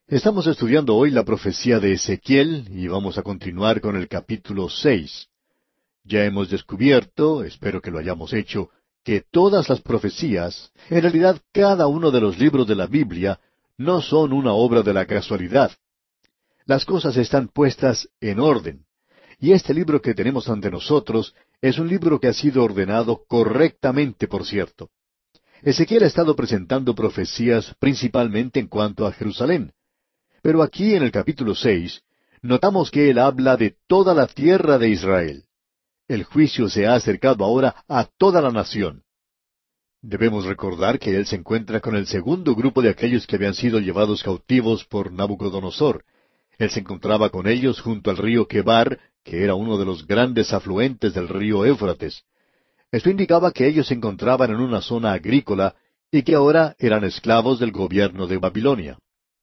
Estamos estudiando hoy la profecía de Ezequiel y vamos a continuar con el capítulo 6. Ya hemos descubierto, espero que lo hayamos hecho, que todas las profecías, en realidad cada uno de los libros de la Biblia, no son una obra de la casualidad. Las cosas están puestas en orden. Y este libro que tenemos ante nosotros es un libro que ha sido ordenado correctamente, por cierto. Ezequiel ha estado presentando profecías principalmente en cuanto a Jerusalén. Pero aquí en el capítulo 6 notamos que él habla de toda la tierra de Israel. El juicio se ha acercado ahora a toda la nación. Debemos recordar que él se encuentra con el segundo grupo de aquellos que habían sido llevados cautivos por Nabucodonosor. Él se encontraba con ellos junto al río Quebar, que era uno de los grandes afluentes del río Éufrates. Esto indicaba que ellos se encontraban en una zona agrícola y que ahora eran esclavos del gobierno de Babilonia.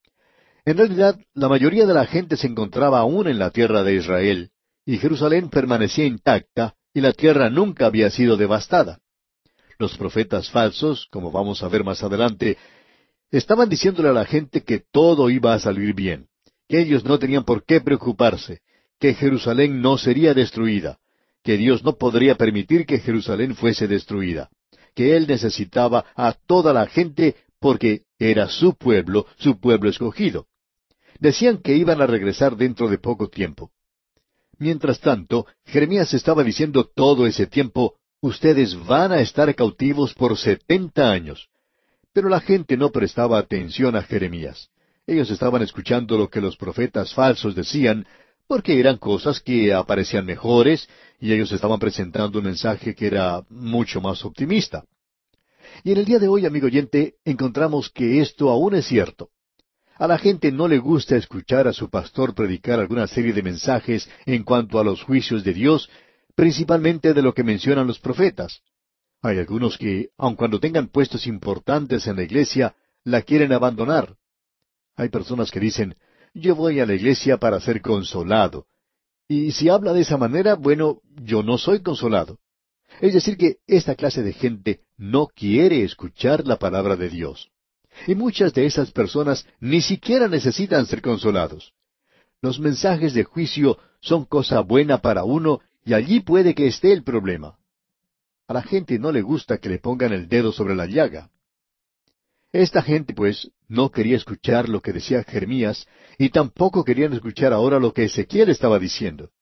En realidad, la mayoría de la gente se encontraba aún en la tierra de Israel, y Jerusalén permanecía intacta, y la tierra nunca había sido devastada. Los profetas falsos, como vamos a ver más adelante, estaban diciéndole a la gente que todo iba a salir bien, que ellos no tenían por qué preocuparse, que Jerusalén no sería destruida, que Dios no podría permitir que Jerusalén fuese destruida, que Él necesitaba a toda la gente porque era su pueblo escogido. Decían que iban a regresar dentro de poco tiempo. Mientras tanto, Jeremías estaba diciendo todo ese tiempo, ustedes van a estar cautivos por 70 años. Pero la gente no prestaba atención a Jeremías. Ellos estaban escuchando lo que los profetas falsos decían, porque eran cosas que aparecían mejores, y ellos estaban presentando un mensaje que era mucho más optimista. Y en el día de hoy, amigo oyente, encontramos que esto aún es cierto. A la gente no le gusta escuchar a su pastor predicar alguna serie de mensajes en cuanto a los juicios de Dios, principalmente de lo que mencionan los profetas. Hay algunos que, aun cuando tengan puestos importantes en la iglesia, la quieren abandonar. Hay personas que dicen, yo voy a la iglesia para ser consolado. Y si habla de esa manera, bueno, yo no soy consolado. Es decir, que esta clase de gente no quiere escuchar la palabra de Dios. Y muchas de esas personas ni siquiera necesitan ser consolados. Los mensajes de juicio son cosa buena para uno y allí puede que esté el problema. A la gente no le gusta que le pongan el dedo sobre la llaga. Esta gente, pues, no quería escuchar lo que decía Jeremías y tampoco querían escuchar ahora lo que Ezequiel estaba diciendo.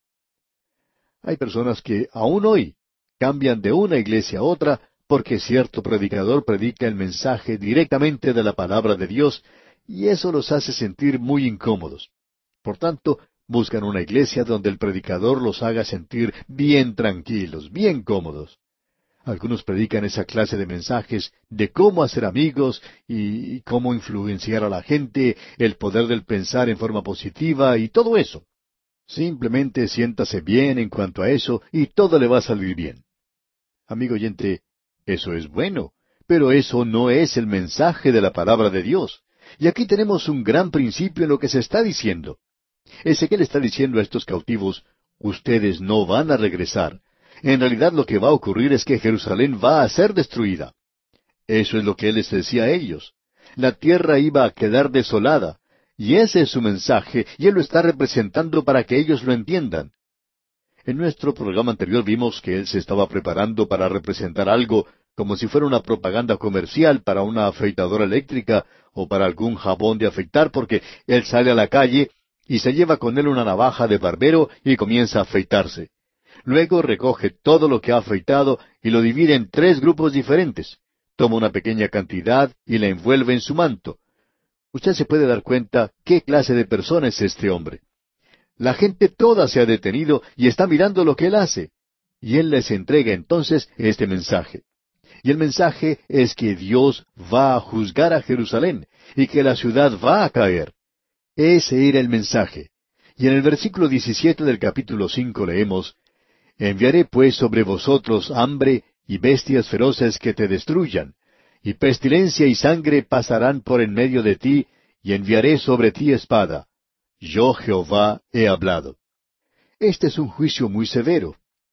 Hay personas que aún hoy cambian de una iglesia a otra porque cierto predicador predica el mensaje directamente de la palabra de Dios y eso los hace sentir muy incómodos. Por tanto, buscan una iglesia donde el predicador los haga sentir bien tranquilos, bien cómodos. Algunos predican esa clase de mensajes de cómo hacer amigos y cómo influenciar a la gente, el poder del pensar en forma positiva y todo eso. Simplemente siéntase bien en cuanto a eso y todo le va a salir bien. Amigo oyente, eso es bueno, pero eso no es el mensaje de la palabra de Dios. Y aquí tenemos un gran principio en lo que se está diciendo. Ezequiel está diciendo a estos cautivos, ustedes no van a regresar. En realidad lo que va a ocurrir es que Jerusalén va a ser destruida. Eso es lo que él les decía a ellos. La tierra iba a quedar desolada. Y ese es su mensaje, y él lo está representando para que ellos lo entiendan. En nuestro programa anterior vimos que él se estaba preparando para representar algo como si fuera una propaganda comercial para una afeitadora eléctrica o para algún jabón de afeitar, porque él sale a la calle y se lleva con él una navaja de barbero y comienza a afeitarse. Luego recoge todo lo que ha afeitado y lo divide en 3 grupos diferentes. Toma una pequeña cantidad y la envuelve en su manto. Usted se puede dar cuenta qué clase de persona es este hombre. La gente toda se ha detenido y está mirando lo que él hace. Y él les entrega entonces este mensaje. Y el mensaje es que Dios va a juzgar a Jerusalén y que la ciudad va a caer. Ese era el mensaje. Y en el versículo 17 del capítulo 5 leemos, enviaré pues sobre vosotros hambre y bestias feroces que te destruyan, y pestilencia y sangre pasarán por en medio de ti, y enviaré sobre ti espada. Yo Jehová he hablado. Este es un juicio muy severo.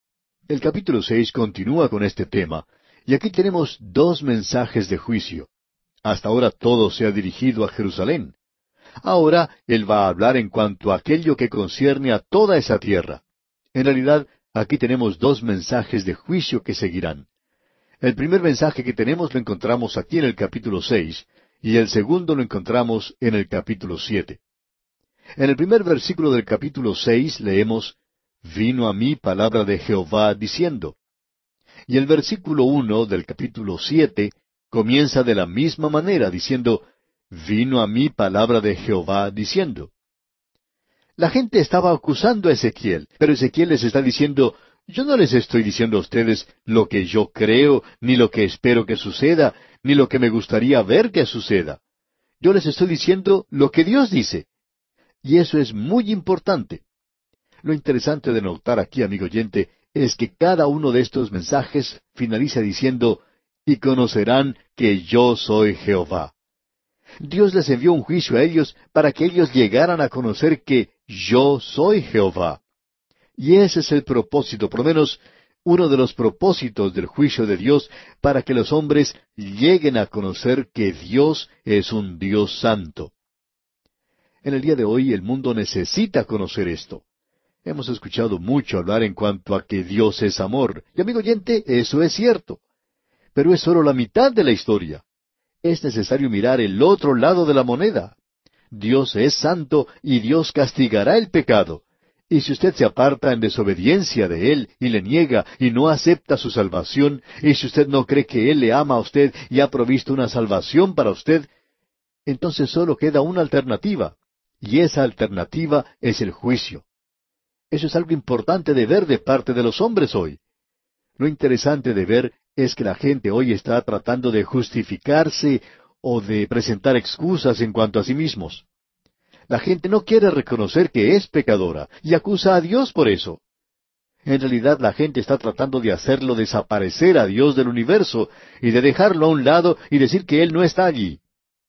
El capítulo 6 continúa con este tema, y aquí tenemos 2 mensajes de juicio. Hasta ahora todo se ha dirigido a Jerusalén. Ahora Él va a hablar en cuanto a aquello que concierne a toda esa tierra. En realidad, aquí tenemos dos mensajes de juicio que seguirán. El primer mensaje que tenemos lo encontramos aquí en el capítulo 6, y el segundo lo encontramos en el capítulo 7. En el primer versículo del capítulo 6 leemos, Vino a mí palabra de Jehová diciendo. Y el versículo 1 del capítulo 7 comienza de la misma manera diciendo, Vino a mí palabra de Jehová diciendo. La gente estaba acusando a Ezequiel, pero Ezequiel les está diciendo, yo no les estoy diciendo a ustedes lo que yo creo, ni lo que espero que suceda, ni lo que me gustaría ver que suceda. Yo les estoy diciendo lo que Dios dice. Y eso es muy importante. Lo interesante de notar aquí, amigo oyente, es que cada uno de estos mensajes finaliza diciendo, y conocerán que yo soy Jehová. Dios les envió un juicio a ellos para que ellos llegaran a conocer que yo soy Jehová. Y ese es el propósito, por lo menos uno de los propósitos del juicio de Dios, para que los hombres lleguen a conocer que Dios es un Dios santo. En el día de hoy el mundo necesita conocer esto. Hemos escuchado mucho hablar en cuanto a que Dios es amor. Y amigo oyente, eso es cierto. Pero es solo la mitad de la historia. Es necesario mirar el otro lado de la moneda. Dios es santo y Dios castigará el pecado. Y si usted se aparta en desobediencia de Él y le niega y no acepta su salvación, y si usted no cree que Él le ama a usted y ha provisto una salvación para usted, entonces solo queda una alternativa. Y esa alternativa es el juicio. Eso es algo importante de ver de parte de los hombres hoy. Lo interesante de ver es que la gente hoy está tratando de justificarse o de presentar excusas en cuanto a sí mismos. La gente no quiere reconocer que es pecadora y acusa a Dios por eso. En realidad la gente está tratando de hacerlo desaparecer a Dios del universo y de dejarlo a un lado y decir que Él no está allí.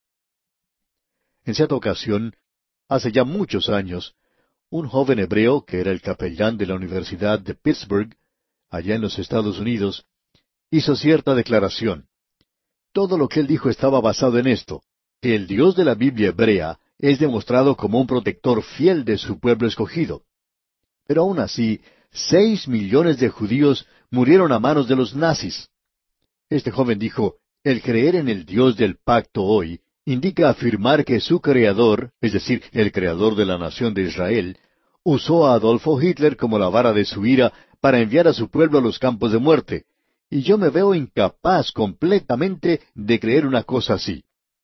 En cierta ocasión, hace ya muchos años, un joven hebreo que era el capellán de la Universidad de Pittsburgh, allá en los Estados Unidos, hizo cierta declaración. Todo lo que él dijo estaba basado en esto, que el Dios de la Biblia hebrea es demostrado como un protector fiel de su pueblo escogido. Pero aún así, 6 millones de judíos murieron a manos de los nazis. Este joven dijo, el creer en el Dios del pacto hoy indica afirmar que su creador, es decir, el creador de la nación de Israel, usó a Adolfo Hitler como la vara de su ira para enviar a su pueblo a los campos de muerte. Y yo me veo incapaz completamente de creer una cosa así.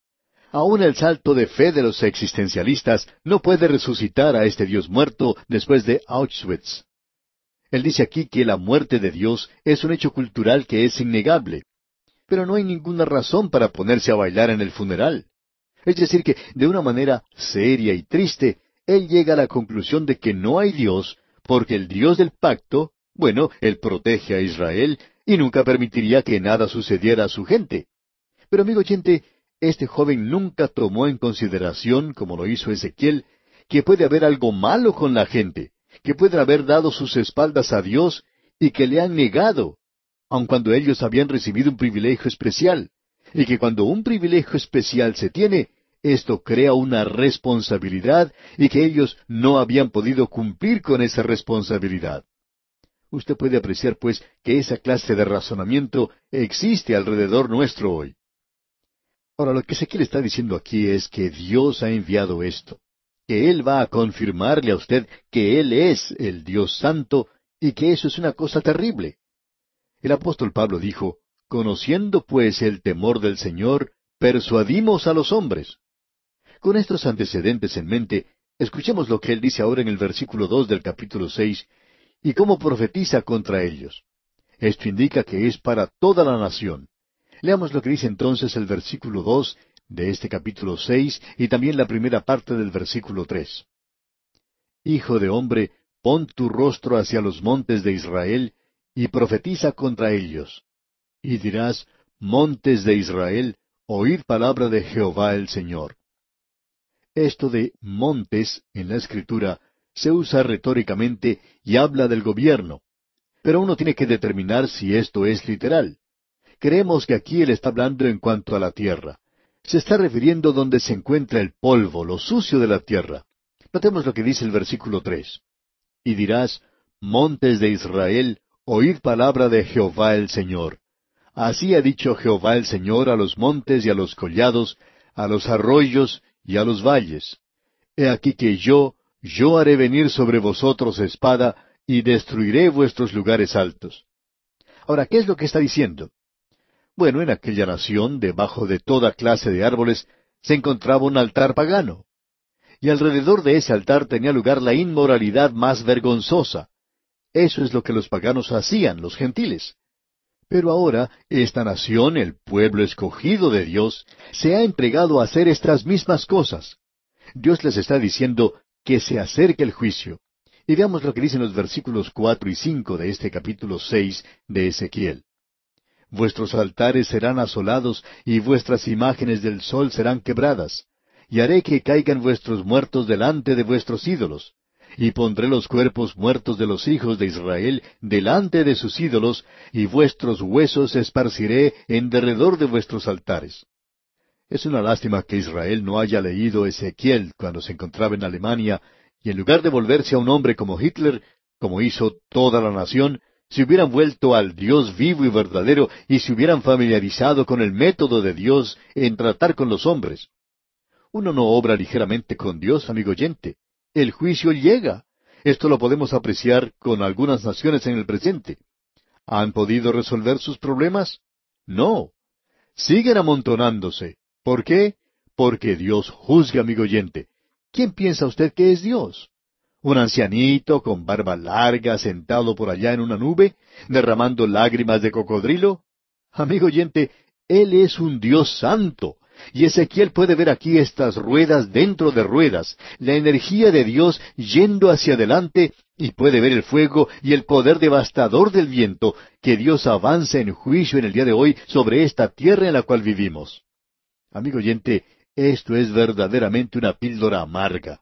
Aún el salto de fe de los existencialistas no puede resucitar a este Dios muerto después de Auschwitz. Él dice aquí que la muerte de Dios es un hecho cultural que es innegable. Pero no hay ninguna razón para ponerse a bailar en el funeral. Es decir, que de una manera seria y triste, él llega a la conclusión de que no hay Dios, porque el Dios del pacto, bueno, él protege a Israel y nunca permitiría que nada sucediera a su gente. Pero amigo oyente, este joven nunca tomó en consideración, como lo hizo Ezequiel, que puede haber algo malo con la gente, que pueden haber dado sus espaldas a Dios y que le han negado, aun cuando ellos habían recibido un privilegio especial, y que cuando un privilegio especial se tiene, esto crea una responsabilidad y que ellos no habían podido cumplir con esa responsabilidad. Usted puede apreciar, pues, que esa clase de razonamiento existe alrededor nuestro hoy. Ahora, lo que Ezequiel está diciendo aquí es que Dios ha enviado esto, que Él va a confirmarle a usted que Él es el Dios Santo y que eso es una cosa terrible. El apóstol Pablo dijo, conociendo pues el temor del Señor, persuadimos a los hombres. Con estos antecedentes en mente, escuchemos lo que él dice ahora en el versículo 2 del capítulo 6, y cómo profetiza contra ellos. Esto indica que es para toda la nación. Leamos lo que dice entonces el versículo 2 de este capítulo 6 y también la primera parte del versículo 3. Hijo de hombre, pon tu rostro hacia los montes de Israel, y profetiza contra ellos. Y dirás, montes de Israel, oíd palabra de Jehová el Señor. Esto de montes en la Escritura se usa retóricamente y habla del gobierno. Pero uno tiene que determinar si esto es literal. Creemos que aquí él está hablando en cuanto a la tierra. Se está refiriendo donde se encuentra el polvo, lo sucio de la tierra. Notemos lo que dice el versículo 3. Y dirás, montes de Israel, oíd palabra de Jehová el Señor. Así ha dicho Jehová el Señor a los montes y a los collados, a los arroyos y a los valles. He aquí que yo haré venir sobre vosotros espada, y destruiré vuestros lugares altos. Ahora, ¿qué es lo que está diciendo? Bueno, en aquella nación, debajo de toda clase de árboles, se encontraba un altar pagano. Y alrededor de ese altar tenía lugar la inmoralidad más vergonzosa. Eso es lo que los paganos hacían, los gentiles. Pero ahora, esta nación, el pueblo escogido de Dios, se ha entregado a hacer estas mismas cosas. Dios les está diciendo que se acerque el juicio. Y veamos lo que dicen los versículos 4 y 5 de este capítulo 6 de Ezequiel. Vuestros altares serán asolados, y vuestras imágenes del sol serán quebradas. Y haré que caigan vuestros muertos delante de vuestros ídolos. Y pondré los cuerpos muertos de los hijos de Israel delante de sus ídolos, y vuestros huesos esparciré en derredor de vuestros altares. Es una lástima que Israel no haya leído Ezequiel cuando se encontraba en Alemania, y en lugar de volverse a un hombre como Hitler, como hizo toda la nación, se hubieran vuelto al Dios vivo y verdadero y se hubieran familiarizado con el método de Dios en tratar con los hombres. Uno no obra ligeramente con Dios, amigo oyente. El juicio llega. Esto lo podemos apreciar con algunas naciones en el presente. ¿Han podido resolver sus problemas? No. Siguen amontonándose. ¿Por qué? Porque Dios juzga, amigo oyente. ¿Quién piensa usted que es Dios? ¿Un ancianito con barba larga sentado por allá en una nube, derramando lágrimas de cocodrilo? Amigo oyente, Él es un Dios santo. Y Ezequiel puede ver aquí estas ruedas dentro de ruedas, la energía de Dios yendo hacia adelante, y puede ver el fuego y el poder devastador del viento, que Dios avanza en juicio en el día de hoy sobre esta tierra en la cual vivimos. Amigo oyente, esto es verdaderamente una píldora amarga.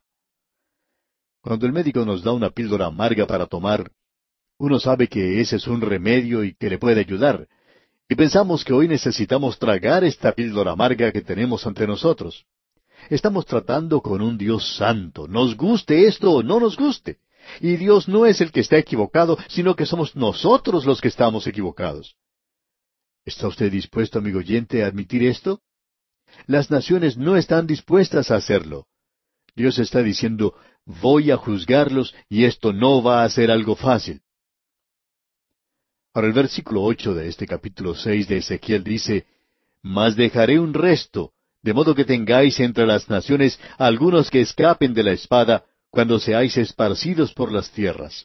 Cuando el médico nos da una píldora amarga para tomar, uno sabe que ese es un remedio y que le puede ayudar. Y pensamos que hoy necesitamos tragar esta píldora amarga que tenemos ante nosotros. Estamos tratando con un Dios santo, nos guste esto o no nos guste. Y Dios no es el que está equivocado, sino que somos nosotros los que estamos equivocados. ¿Está usted dispuesto, amigo oyente, a admitir esto? Las naciones no están dispuestas a hacerlo. Dios está diciendo, voy a juzgarlos y esto no va a ser algo fácil. Ahora el versículo 8 de este capítulo 6 de Ezequiel dice, Mas dejaré un resto, de modo que tengáis entre las naciones algunos que escapen de la espada, cuando seáis esparcidos por las tierras.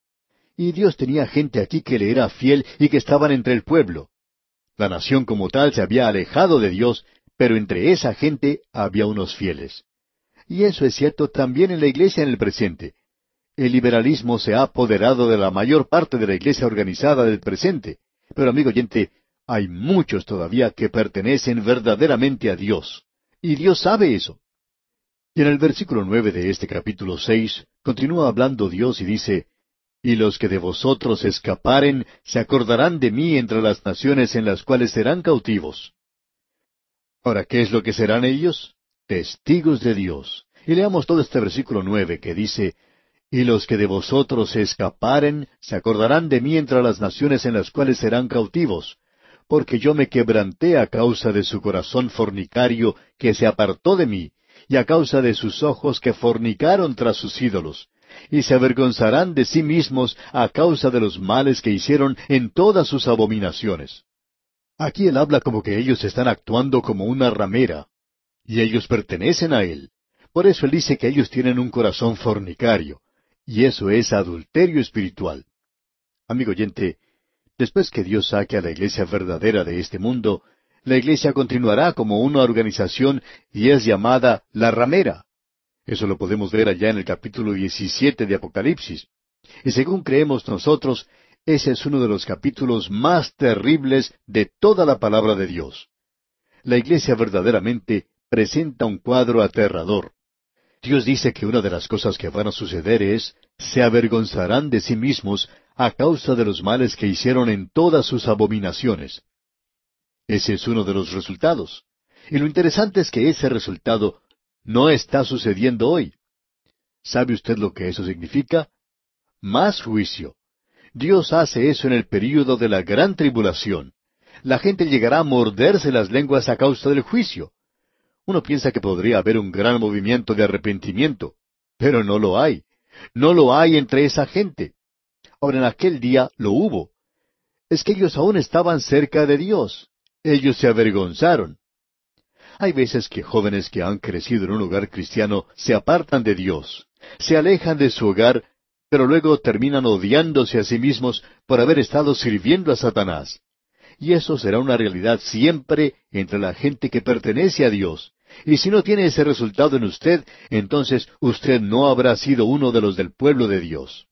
Y Dios tenía gente aquí que le era fiel y que estaban entre el pueblo. La nación como tal se había alejado de Dios, pero entre esa gente había unos fieles. Y eso es cierto también en la iglesia en el presente. El liberalismo se ha apoderado de la mayor parte de la iglesia organizada del presente. Pero, amigo oyente, hay muchos todavía que pertenecen verdaderamente a Dios. Y Dios sabe eso. Y en el versículo 9 de este capítulo 6, continúa hablando Dios y dice, Y los que de vosotros escaparen se acordarán de mí entre las naciones en las cuales serán cautivos. Ahora, ¿qué es lo que serán ellos? Testigos de Dios. Y leamos todo este versículo 9 que dice, Y los que de vosotros se escaparen se acordarán de mí entre las naciones en las cuales serán cautivos, porque yo me quebranté a causa de su corazón fornicario que se apartó de mí, y a causa de sus ojos que fornicaron tras sus ídolos, y se avergonzarán de sí mismos a causa de los males que hicieron en todas sus abominaciones. Aquí él habla como que ellos están actuando como una ramera, y ellos pertenecen a él. Por eso él dice que ellos tienen un corazón fornicario, y eso es adulterio espiritual. Amigo oyente, después que Dios saque a la iglesia verdadera de este mundo, la iglesia continuará como una organización y es llamada la ramera. Eso lo podemos ver allá en el capítulo 17 de Apocalipsis. Y según creemos nosotros, ese es uno de los capítulos más terribles de toda la palabra de Dios. La iglesia verdaderamente presenta un cuadro aterrador. Dios dice que una de las cosas que van a suceder es, se avergonzarán de sí mismos a causa de los males que hicieron en todas sus abominaciones. Ese es uno de los resultados. Y lo interesante es que ese resultado no está sucediendo hoy. ¿Sabe usted lo que eso significa? Más juicio. Dios hace eso en el período de la gran tribulación. La gente llegará a morderse las lenguas a causa del juicio. Uno piensa que podría haber un gran movimiento de arrepentimiento, pero no lo hay. No lo hay entre esa gente. Ahora, en aquel día lo hubo. Es que ellos aún estaban cerca de Dios. Ellos se avergonzaron. Hay veces que jóvenes que han crecido en un hogar cristiano se apartan de Dios, se alejan de su hogar, pero luego terminan odiándose a sí mismos por haber estado sirviendo a Satanás. Y eso será una realidad siempre entre la gente que pertenece a Dios. Y si no tiene ese resultado en usted, entonces usted no habrá sido uno de los del pueblo de Dios.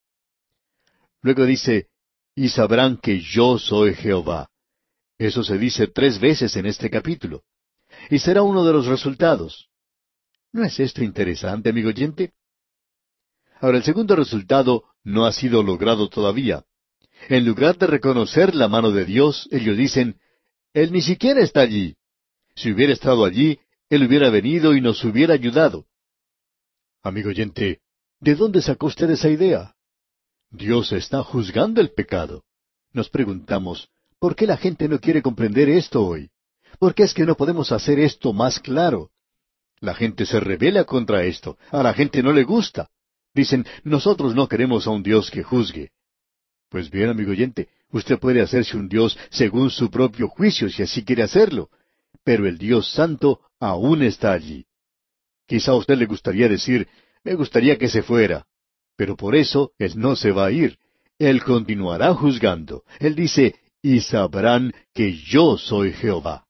Luego dice, y sabrán que yo soy Jehová. Eso se dice 3 veces en este capítulo. Y será uno de los resultados. ¿No es esto interesante, amigo oyente? Ahora, el segundo resultado no ha sido logrado todavía. En lugar de reconocer la mano de Dios, ellos dicen, Él ni siquiera está allí. Si hubiera estado allí, Él hubiera venido y nos hubiera ayudado. Amigo oyente, ¿de dónde sacó usted esa idea? Dios está juzgando el pecado. Nos preguntamos, ¿por qué la gente no quiere comprender esto hoy? ¿Por qué es que no podemos hacer esto más claro? La gente se rebela contra esto. A la gente no le gusta. Dicen, nosotros no queremos a un Dios que juzgue. Pues bien, amigo oyente, usted puede hacerse un Dios según su propio juicio si así quiere hacerlo. Pero el Dios Santo aún está allí. Quizá a usted le gustaría decir, me gustaría que se fuera. Pero por eso Él no se va a ir. Él continuará juzgando. Él dice, y sabrán que yo soy Jehová.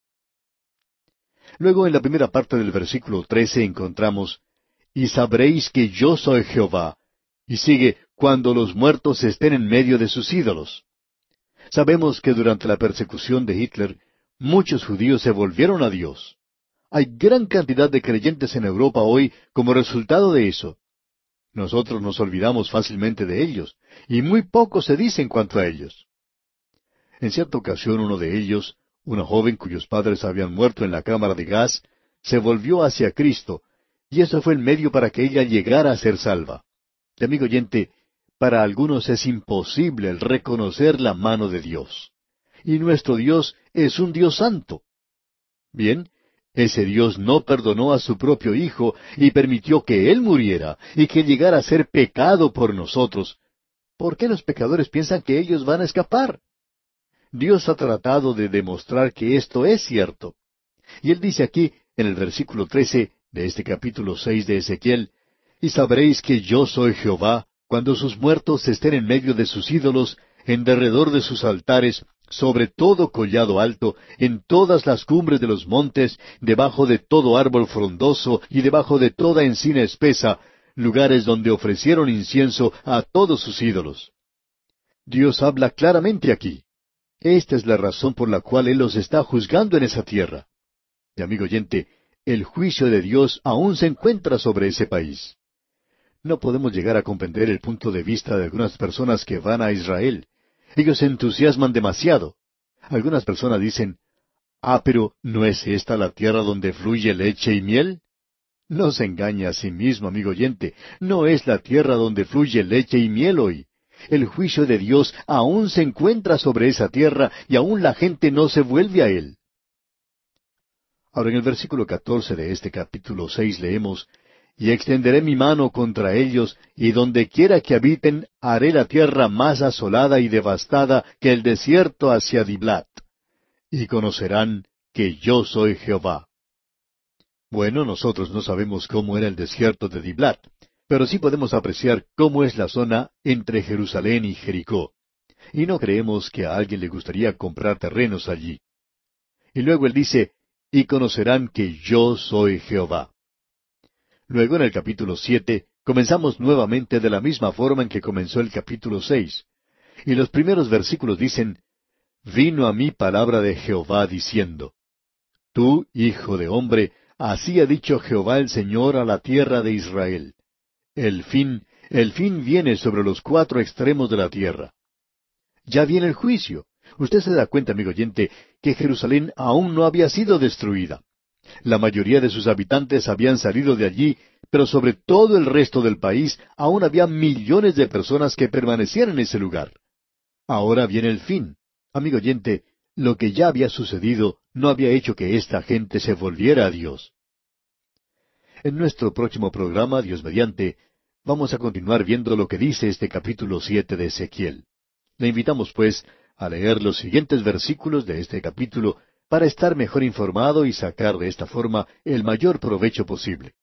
Luego en la primera parte del versículo 13 encontramos, y sabréis que yo soy Jehová. Y sigue, cuando los muertos estén en medio de sus ídolos. Sabemos que durante la persecución de Hitler, muchos judíos se volvieron a Dios. Hay gran cantidad de creyentes en Europa hoy como resultado de eso. Nosotros nos olvidamos fácilmente de ellos, y muy poco se dice en cuanto a ellos. En cierta ocasión uno de ellos, una joven cuyos padres habían muerto en la cámara de gas, se volvió hacia Cristo, y eso fue el medio para que ella llegara a ser salva. Y amigo oyente, para algunos es imposible el reconocer la mano de Dios. Y nuestro Dios es un Dios santo. Bien, ese Dios no perdonó a su propio Hijo y permitió que Él muriera y que llegara a ser pecado por nosotros. ¿Por qué los pecadores piensan que ellos van a escapar? Dios ha tratado de demostrar que esto es cierto. Y Él dice aquí, en el versículo 13 de este capítulo 6 de Ezequiel, y sabréis que yo soy Jehová, cuando sus muertos estén en medio de sus ídolos, en derredor de sus altares, sobre todo collado alto, en todas las cumbres de los montes, debajo de todo árbol frondoso y debajo de toda encina espesa, lugares donde ofrecieron incienso a todos sus ídolos. Dios habla claramente aquí. Esta es la razón por la cual Él los está juzgando en esa tierra. Y amigo oyente, el juicio de Dios aún se encuentra sobre ese país. No podemos llegar a comprender el punto de vista de algunas personas que van a Israel. Ellos se entusiasman demasiado. Algunas personas dicen, pero ¿no es esta la tierra donde fluye leche y miel? No se engañe a sí mismo, amigo oyente. No es la tierra donde fluye leche y miel hoy. El juicio de Dios aún se encuentra sobre esa tierra y aún la gente no se vuelve a Él. Ahora en el versículo 14 de este capítulo 6 leemos, y extenderé mi mano contra ellos, y donde quiera que habiten, haré la tierra más asolada y devastada que el desierto hacia Diblat. Y conocerán que yo soy Jehová. Bueno, nosotros no sabemos cómo era el desierto de Diblat, pero sí podemos apreciar cómo es la zona entre Jerusalén y Jericó. Y no creemos que a alguien le gustaría comprar terrenos allí. Y luego él dice, y conocerán que yo soy Jehová. Luego en el capítulo 7 comenzamos nuevamente de la misma forma en que comenzó el capítulo 6. Y los primeros versículos dicen, vino a mí palabra de Jehová diciendo, tú, hijo de hombre, así ha dicho Jehová el Señor a la tierra de Israel. El fin viene sobre los 4 extremos de la tierra. Ya viene el juicio. Usted se da cuenta, amigo oyente, que Jerusalén aún no había sido destruida. La mayoría de sus habitantes habían salido de allí, pero sobre todo el resto del país aún había millones de personas que permanecían en ese lugar. Ahora viene el fin. Amigo oyente, lo que ya había sucedido no había hecho que esta gente se volviera a Dios. En nuestro próximo programa, Dios mediante, vamos a continuar viendo lo que dice este capítulo 7 de Ezequiel. Le invitamos, pues, a leer los siguientes versículos de este capítulo para estar mejor informado y sacar de esta forma el mayor provecho posible.